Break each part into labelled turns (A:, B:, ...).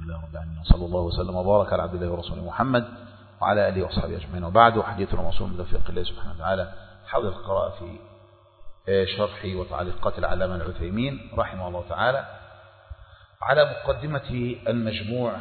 A: لله رب العالمين، صلى الله وسلم وبارك على عبد الله ورسوله محمد وعلى آله وصحبه أجمعين، وبعد. حديثنا موصول بتوفيق الله سبحانه وتعالى حول القراءة في شرح وتعليقات العلامة العثيمين رحمه الله تعالى على مقدمة المجموع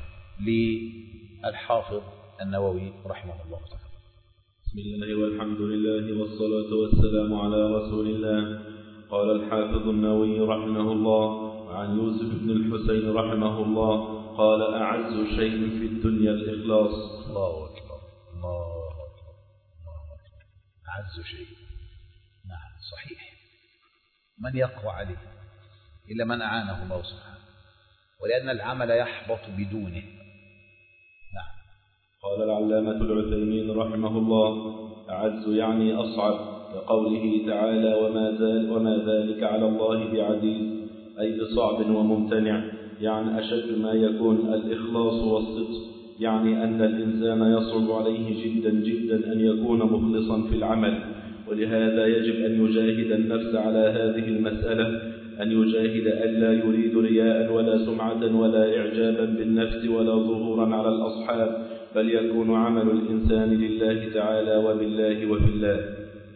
A: للحافظ النووي رحمه الله تعالى.
B: بسم الله والحمد لله والصلاة والسلام على رسول الله. قال الحافظ النووي رحمه الله عن يوسف بن الحسين رحمه الله قال: أعز شيء في الدنيا الإخلاص.
A: الله أكبر، الله أكبر، الله أكبر. أعز شيء، نعم صحيح، من يقوى عليه إلا من أعانه الله سبحانه، ولأن العمل يحبط بدونه. نعم.
B: قال العلامة العثيمين رحمه الله: أعز يعني أصعب، كقوله تعالى: وما ذلك على الله بعزيز، أي بصعب وممتنع، يعني أشد ما يكون الإخلاص والصدق، يعني أن الإنسان يصعب عليه جدا جدا أن يكون مخلصا في العمل، ولهذا يجب أن يجاهد النفس على هذه المسألة، أن يجاهد ألا يريد رياء ولا سمعة ولا إعجابا بالنفس ولا ظهورا على الأصحاب، بل يكون عمل الإنسان لله تعالى وبالله وفي الله.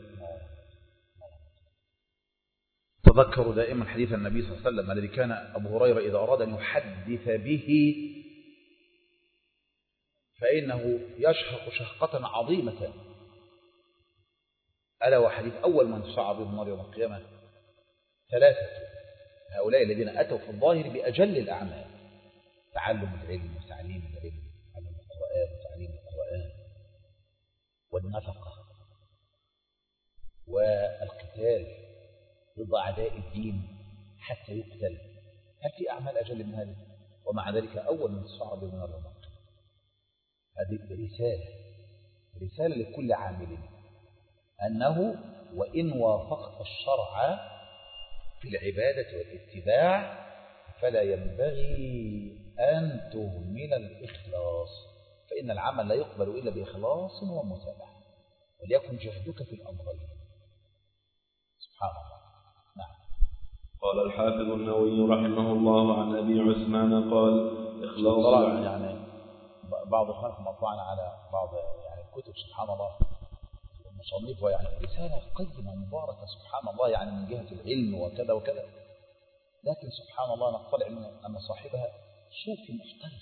A: تذكروا دائما حديث النبي صلى الله عليه وسلم الذي كان أبو هريرة إذا أراد أن يحدث به فإنه يشهق شهقة عظيمة، ألا وحديث أول من تصعب بهم النار يوم القيامة ثلاثة، هؤلاء الذين أتوا في الظاهر بأجل الأعمال: تعلم العلم وتعليم العلم، تعلم القرآن وتعليم القرآن، والنفقة والقتال ضد أعداء الدين حتى يقتل. هل في أعمال أجل من هذه؟ ومع ذلك أول من تصعب بهم النار يوم القيامة. هذه رسالة لكل عامل أنه وإن وافقت الشرع في العبادة والاتباع فلا ينبغي أن تهمل الإخلاص، فإن العمل لا يقبل إلا بإخلاص ومتابعة، وليكن جهدك في الأمرين. سبحان الله. نعم.
B: قال الحافظ النووي رحمه الله عن أبي عثمان قال: إخلاص
A: يعني بعض إخوانكم أطلعنا على بعض يعني الكتب، سبحان الله، مصنفها يعني رسالة قيمة مباركة سبحان الله، يعني من جهة العلم وكذا وكذا، لكن سبحان الله نطلع أن صاحبها صوفي محترق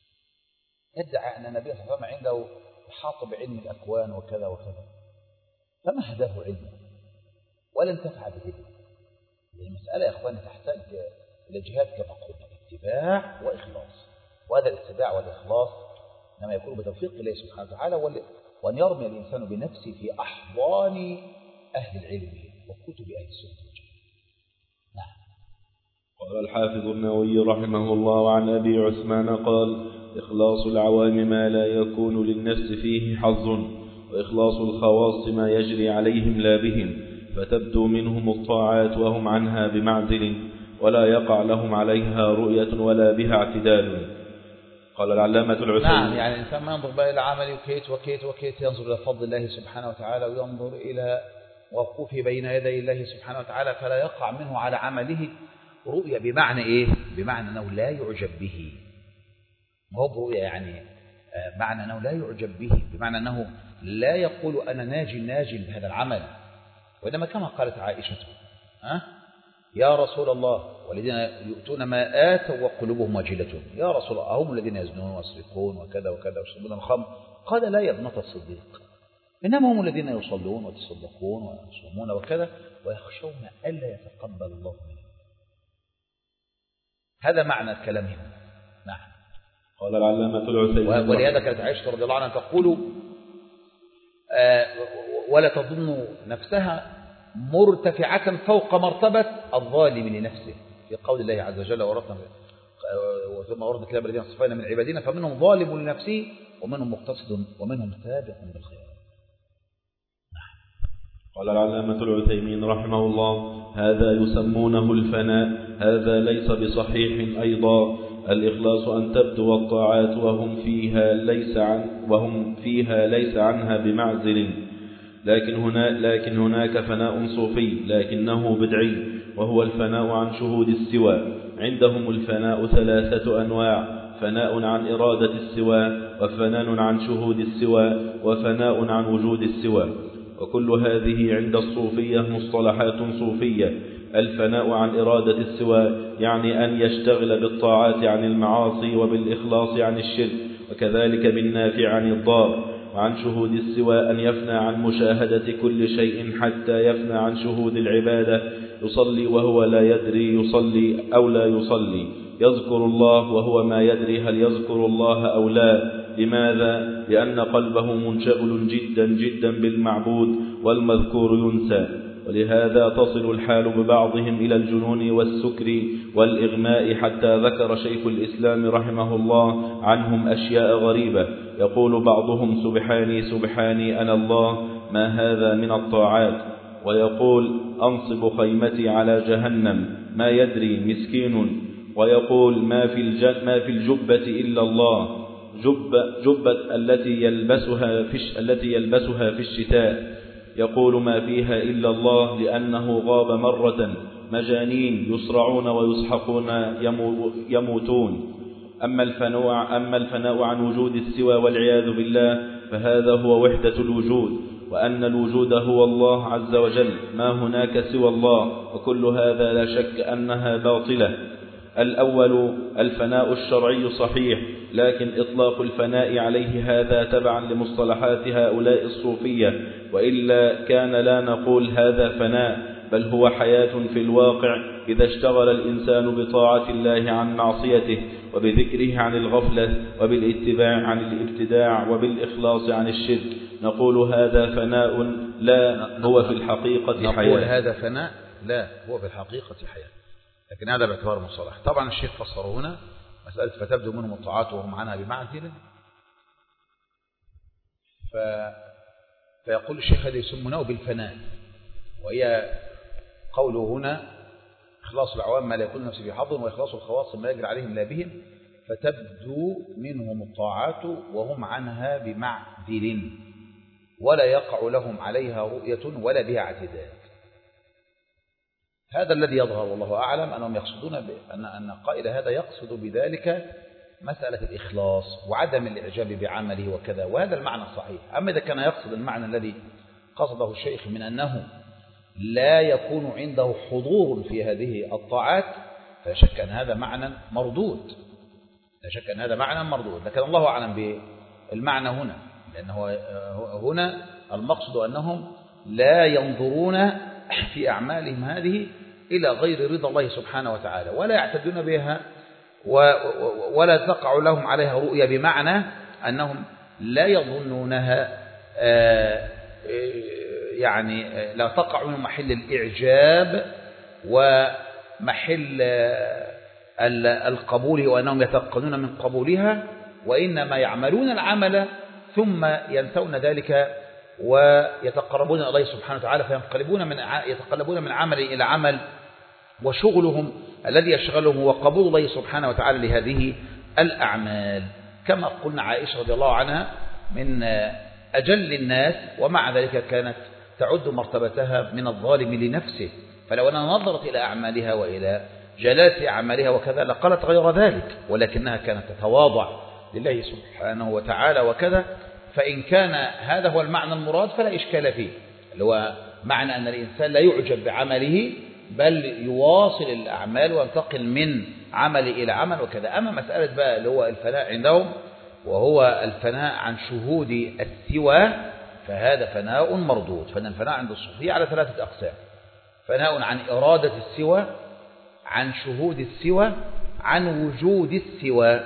A: يدعي أن النبي صلى الله عليه وسلم عنده إحاطة بعلم الأكوان وكذا وكذا، فما هداه علمه ولا انتفع به. المسألة يا أخواني تحتاج إلى جهاد كما قلنا، اتباع وإخلاص، وهذا الاتباع والإخلاص لما يكون بتوفيق الله سبحانه وتعالى، وأن يرمي الإنسان بنفسه في أحضان أهل العلم وكتب أهل السنة. نعم.
B: قال الحافظ النووي رحمه الله عن أبي عثمان قال: إخلاص العوام ما لا يكون للنفس فيه حظ، وإخلاص الخواص ما يجري عليهم لا بهم، فتبدو منهم الطاعات وهم عنها بمعزل، ولا يقع لهم عليها رؤية ولا بها اعتدال. قال العلامة العثيمين:
A: نعم، يعني الإنسان ما ينظر بقى إلى عمله وكيت، ينظر إلى فضل الله سبحانه وتعالى، وينظر إلى وقوفه بين يدي الله سبحانه وتعالى، فلا يقع منه على عمله رؤية. بمعنى إيه؟ بمعنى أنه لا يعجب به، ما هو برؤية يعني معنى أنه لا يعجب به، بمعنى أنه لا يقول أنا ناجي بهذا العمل، وإنما كما قالت عائشة: يا رسول الله، والذين يؤتون ما آتوا وقلوبهم وجلة، يا رسول الله هم الذين يزنون ويسرقون وكذا وكذا ويشربون الخمر؟ قال: لا يا ابنة الصديق، إنما هم الذين يصلون ويتصدقون ويصومون وكذا ويخشون ألا يتقبل الله منهم. هذا معنى كلامهم. نعم.
B: قال العلامة العثيمين:
A: ولهذا كانت عائشة رضي الله عنها تقول: ولا تظن نفسها مرتفعة فوق مرتبة الظالم لنفسه، في قول الله عز وجل: ثم ورد كتاب الذين اصطفينا من عبادنا فمنهم ظالم لنفسه ومنهم مقتصد ومنهم سابق بالخيرات.
B: قال العلامة العثيمين رحمه الله: هذا يسمونه الفناء، هذا ليس بصحيح أيضا. الإخلاص أن تبدو الطاعات وهم فيها ليس عنها بمعزل، لكن هناك فناء صوفي لكنه بدعي، وهو الفناء عن شهود السوى. عندهم الفناء 3 أنواع: فناء عن إرادة السوى، وفناء عن شهود السوى، وفناء عن وجود السوى. وكل هذه عند الصوفية مصطلحات صوفية. الفناء عن إرادة السوى يعني أن يشتغل بالطاعات عن المعاصي وبالإخلاص عن الشرك، وكذلك بالنافع عن الضار. وعن شهود السوى أن يفنى عن مشاهدة كل شيء حتى يفنى عن شهود العبادة، يصلي وهو لا يدري يصلي أو لا يصلي، يذكر الله وهو ما يدري هل يذكر الله أو لا. لماذا؟ لأن قلبه منشغل جدا جدا بالمعبود، والمذكور ينسى. ولهذا تصل الحال ببعضهم إلى الجنون والسكر والإغماء، حتى ذكر شيخ الإسلام رحمه الله عنهم أشياء غريبة. يقول بعضهم سبحاني سبحاني أنا الله، ما هذا من الطاعات. ويقول أنصب خيمتي على جهنم، ما يدري مسكين. ويقول ما في الجبة إلا الله، جبة التي يلبسها في الشتاء، يقول ما فيها إلا الله لأنه غاب مرة. مجانين يصرعون ويسحقون يموتون. أما الفناء عن وجود السوى والعياذ بالله، فهذا هو وحدة الوجود، وأن الوجود هو الله عز وجل، ما هناك سوى الله. وكل هذا لا شك أنها باطلة. الأول الفناء الشرعي صحيح، لكن إطلاق الفناء عليه هذا تبعا لمصطلحات هؤلاء الصوفية، وإلا كان لا نقول هذا فناء، بل هو حياة في الواقع إذا اشتغل الإنسان بطاعة الله عن معصيته، وبذكره عن الغفلة، وبالاتباع عن الابتداع، وبالإخلاص عن الشرك. نقول هذا فناء لا هو في الحقيقة حياة.
A: نقول هذا فناء لا هو في الحقيقة حياة، لكن هذا باعتبار مصطلح. طبعا الشيخ فسره هنا مسألة فتبدو منهم الطاعات وهم عنها بمعزل، فيقول الشيخ هذا يسمونه بالفناء، وهي قوله هنا إخلاص العوام ما لا يكون نفسه في حظ، وإخلاص الخواص ما يجري عليهم لا بهم، فتبدو منهم الطاعات وهم عنها بمعزل، ولا يقع لهم عليها رؤية ولا بها اعتداد. هذا الذي يظهر والله أعلم أنهم يقصدون أن قائل هذا يقصد بذلك مسألة الإخلاص وعدم الإعجاب بعمله وكذا، وهذا المعنى الصحيح. أما إذا كان يقصد المعنى الذي قصده الشيخ من أنه لا يكون عنده حضور في هذه الطاعات، فلا شك أن هذا معنى مردود، لا شك أن هذا معنى مردود. لكن الله أعلم بالمعنى هنا، لأنه هنا المقصد أنهم لا ينظرون في أعمالهم هذه إلى غير رضا الله سبحانه وتعالى، ولا يعتدون بها ولا تقع لهم عليها رؤية، بمعنى أنهم لا يظنونها يعني لا تقع من محل الإعجاب ومحل القبول، وأنهم يتقنون من قبولها، وإنما يعملون العمل ثم ينسون ذلك ويتقربون إلى الله سبحانه وتعالى، يتقلبون من عمل إلى عمل، وشغلهم الذي يشغلهم هو قبول الله سبحانه وتعالى لهذه الأعمال. كما قلنا عائشة رضي الله عنها من أجل الناس، ومع ذلك كانت تعد مرتبتها من الظالم لنفسه، فلو أنها نظرت إلى أعمالها وإلى جلالة أعمالها وكذا لقالت غير ذلك، ولكنها كانت تتواضع لله سبحانه وتعالى وكذا. فإن كان هذا هو المعنى المراد فلا إشكال فيه، اللي هو معنى أن الإنسان لا يعجب بعمله بل يواصل الأعمال وينتقل من عمل إلى عمل وكذا. أما مسألة بقى اللي هو الفناء عندهم، وهو الفناء عن شهود السوى، فهذا فناء مردود. فإن الفناء عند الصوفية على 3 أقسام: فناء عن إرادة السوى، عن شهود السوى، عن وجود السوى.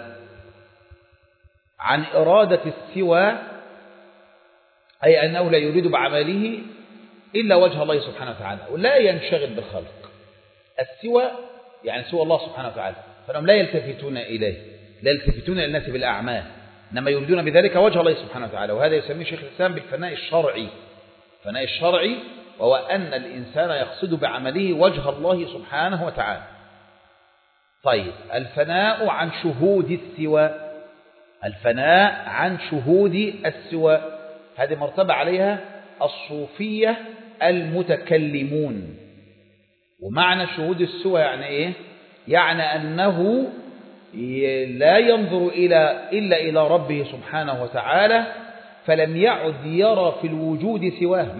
A: عن إرادة السوى أي أنه لا يريد بعمله إلا وجه الله سبحانه وتعالى، ولا ينشغل بالخلق. السوى يعني سوى الله سبحانه وتعالى، فهم لا يلتفتون إليه، لا يلتفتون إلى الناس بالأعمال، إنما يريدون بذلك وجه الله سبحانه وتعالى. وهذا يسميه شيخ الإسلام بالفناء الشرعي. الفناء الشرعي وهو أن الإنسان يقصد بعمله وجه الله سبحانه وتعالى. طيب، الفناء عن شهود السوى، الفناء عن شهود السوى هذه مرتبة عليها الصوفية المتكلمون. ومعنى شهود السوى يعني إيه؟ يعني أنه لا ينظر إلا إلى ربه سبحانه وتعالى، فلم يعد يرى في الوجود سواه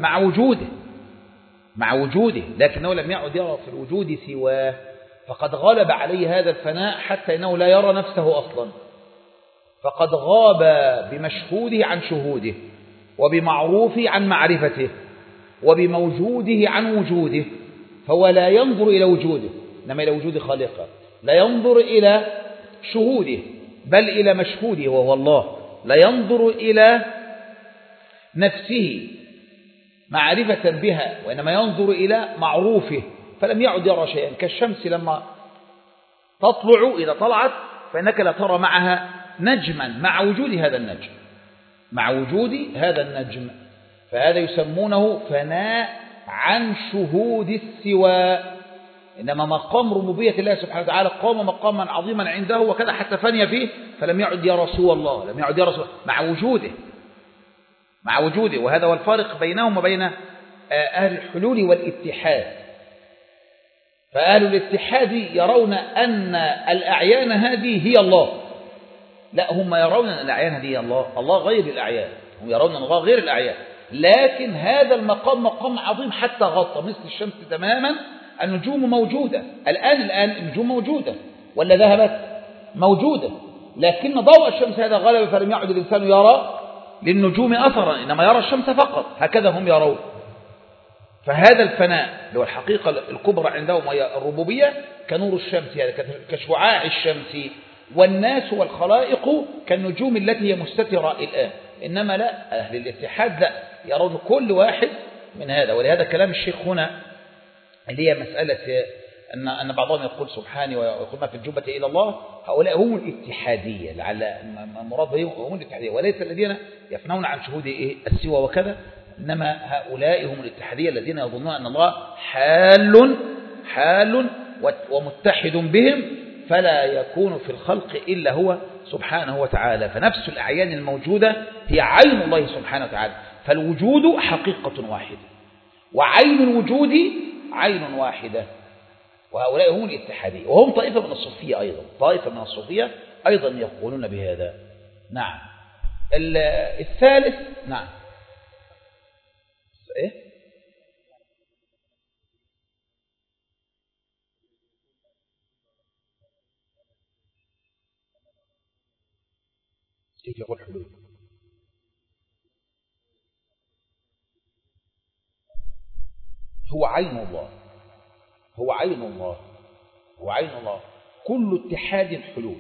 A: مع وجوده لكنه لم يعد يرى في الوجود سواه، فقد غلب عليه هذا الفناء حتى إنه لا يرى نفسه أصلا، فقد غاب بمشهوده عن شهوده، وبمعروفه عن معرفته، وبموجوده عن وجوده، فهو لا ينظر إلى وجوده إنما إلى وجود خالقه، لا ينظر إلى شهوده بل إلى مشهوده وهو الله، لا ينظر إلى نفسه معرفة بها وإنما ينظر إلى معروفه، فلم يعد يرى شيئا. كالشمس لما تطلع إذا طلعت فإنك لا ترى معها نجما مع وجود هذا النجم، فهذا يسمونه فناء عن شهود السواء. إنما مقام ربوبية الله سبحانه وتعالى قام مقاما عظيما عنده، وكذا حتى فني فيه، فلم يعد يرى سوى الله، لم يعد يرى سوى مع وجوده. وهذا هو الفارق بينهم وبين أهل الحلول والاتحاد. فأهل الاتحاد يرون أن الأعيان هذه هي الله، لا، هم يرون أن الأعيان هذه هي الله غير الأعيان، هم يرون أن الله غير الأعيان، لكن هذا المقام مقام عظيم حتى غطى مثل الشمس تماما. النجوم موجودة الآن النجوم موجودة ولا ذهبت؟ موجودة، لكن ضوء الشمس هذا غلب، فلم يعد الإنسان يرى للنجوم أثرا، إنما يرى الشمس فقط، هكذا هم يرون. فهذا الفناء اللي هو الحقيقة الكبرى عندهم وهي الربوبية كنور الشمس، يعني كشعاع الشمس، والناس والخلائق كالنجوم التي هي مستترة الآن. إنما لا، أهل الاتحاد لا، يرون كل واحد من هذا. ولهذا كلام الشيخ هنا اللي هي مسألة أن بعضهم يقول سبحاني ويقول ما في الجبة إلى الله، هؤلاء هم الاتحادية، لعل المراد بهم هم الاتحادية، وليس الذين يفنون عن شهود السوى وكذا، إنما هؤلاء هم الاتحادية الذين يظنون أن الله حال ومتحد بهم، فلا يكون في الخلق إلا هو سبحانه وتعالى. فنفس الأعيان الموجودة هي عين الله سبحانه وتعالى، فالوجود حقيقة واحدة، وعين الوجود عين واحدة، وهؤلاء هم الاتحادية، وهم طائفة من الصوفية أيضا يقولون بهذا. نعم. الثالث، نعم، إيه؟ كيف يقول حلول؟ هو عين الله. كل اتحاد حلول،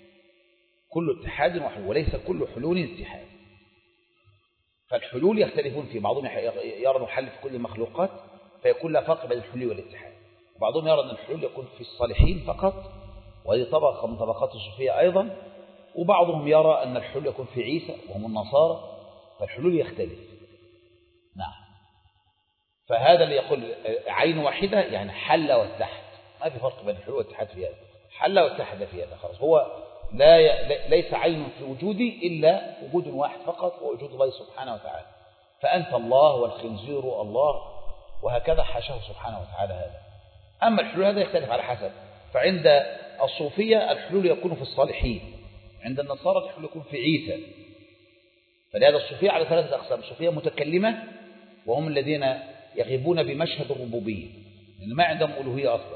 A: وليس كل حلول اتحاد. فالحلول يختلفون في بعضهم يرى أن الحل في كل المخلوقات فيكون لا فرق بين الحلول والاتحاد، وبعضهم يرى أن الحلول يكون في الصالحين فقط، وهذه طبقة من طبقات الصوفية أيضا، وبعضهم يرى أن الحلول يكون في عيسى وهم النصارى، فالحلول يختلف. نعم. فهذا اللي يقول عين واحدة يعني حل واتحد، ما في فرق بين الحلول والاتحاد في هذا، حل واتحد في هذا، خلاص. هو ليس عين في وجودي إلا وجود واحد فقط، هو وجود الله سبحانه وتعالى. فأنت الله والخنزير الله، وهكذا حاشاه سبحانه وتعالى هذا. أما الحلول هذا يختلف على حسب، فعند الصوفية الحلول يكون في الصالحين، عند النصارى الحلول يكون في عيسى. فلهذا الصوفية على ثلاثة أقسام: صوفية متكلمة وهم الذين يغيبون بمشهد الربوبية لأن ما عندهم ألوهية أصلا،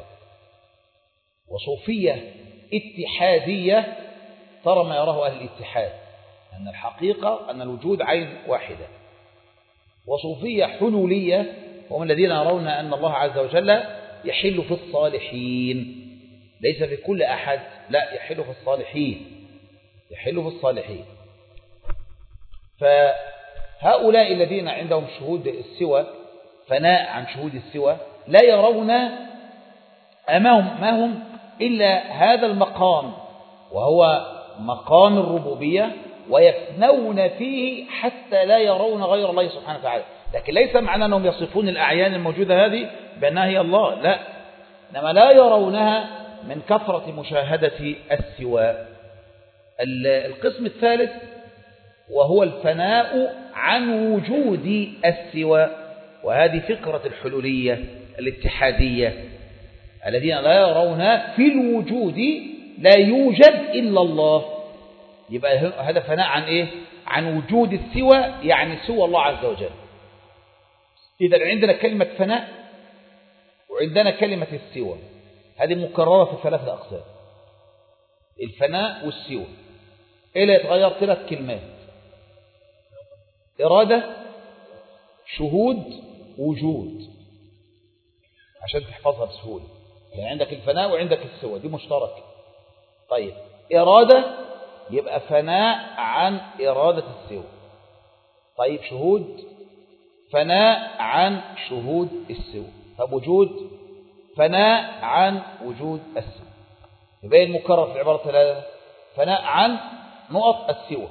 A: وصوفية اتحادية ترى ما يراه أهل الاتحاد أن الحقيقة أن الوجود عين واحدة، وصوفية حلولية وهم الذين يرون أن الله عز وجل يحل في الصالحين، ليس في كل أحد، لا، يحل في الصالحين. فهؤلاء الذين عندهم شهود السوى، فناء عن شهود السوى، لا يرون أمامهم ما هم إلا هذا المقام، وهو مقام الربوبية، ويفنون فيه حتى لا يرون غير الله سبحانه وتعالى. لكن ليس معنى أنهم يصفون الأعيان الموجودة هذه بأنها هي الله، لا، إنما لا يرونها من كثرة مشاهدة السوى. القسم الثالث وهو الفناء عن وجود السوى، وهذه فكرة الحلولية الاتحادية الذين لا يرون في الوجود لا يوجد إلا الله. يبقى هذا فناء عن إيه؟ عن وجود السوى، يعني سوى الله عز وجل. إذا عندنا كلمة فناء وعندنا كلمة السوى، هذه مكررة في 3 أقسام: الفناء والسوى. إيه اللي يتغير؟ 3 كلمات: إرادة، شهود، وجود، عشان تحفظها بسهولة. يعني عندك الفناء وعندك السوى، دي مشتركة. طيب إرادة يبقى فناء عن إرادة السوى. طيب شهود، فناء عن شهود السوى. طب وجود، فناء عن وجود السوى. يبقى المكرر في العبارة 3: فناء عن نقط السوى.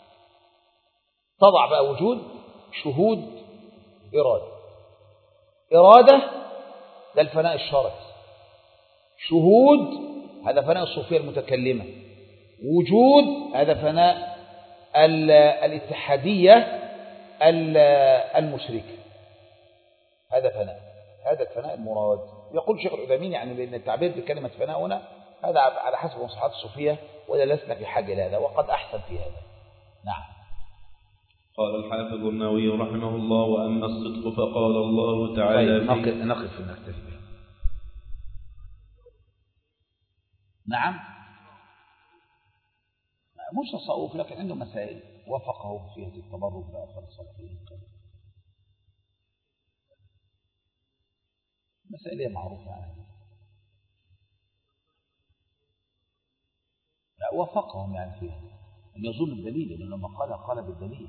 A: تضع بقى وجود، شهود، إرادة. إرادة ده الفناء الشرعي، شهود هذا فناء الصوفية المتكلمة، وجود هذا فناء الاتحادية المشركة. هذا فناء، هذا الفناء المراد. يقول شيخ العثيمين يعني لأن التعبير بكلمة فناء هنا هذا على حسب مصطلحات الصوفية، ولا لسنا في حاجة لهذا، وقد أحسن في هذا. نعم.
B: قال الحافظ النووي رحمه الله: وأما الصدق فقال الله تعالى
A: طيب نقف نكتفي به. نعم، مش تصوف لكن عنده مسائل وفقه فيها التبرك بآخر الصالحين. مسائل معروفة عنها، لا وفقهم يعني فيها أن يظن الدليل، لأنه لما قال بالدليل.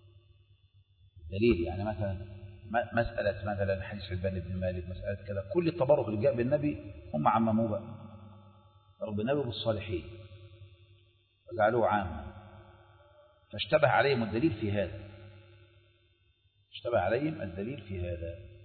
A: دليل يعني مثلا مثلا حديث البان بن مالك، مسألة كذا، كل التبرك اللي جاء بالنبي هم عمموه بقى، رب النبي بالصالحين وجعلوه عاما، فاشتبه عليهم الدليل في هذا، اشتبه عليهم الدليل في هذا.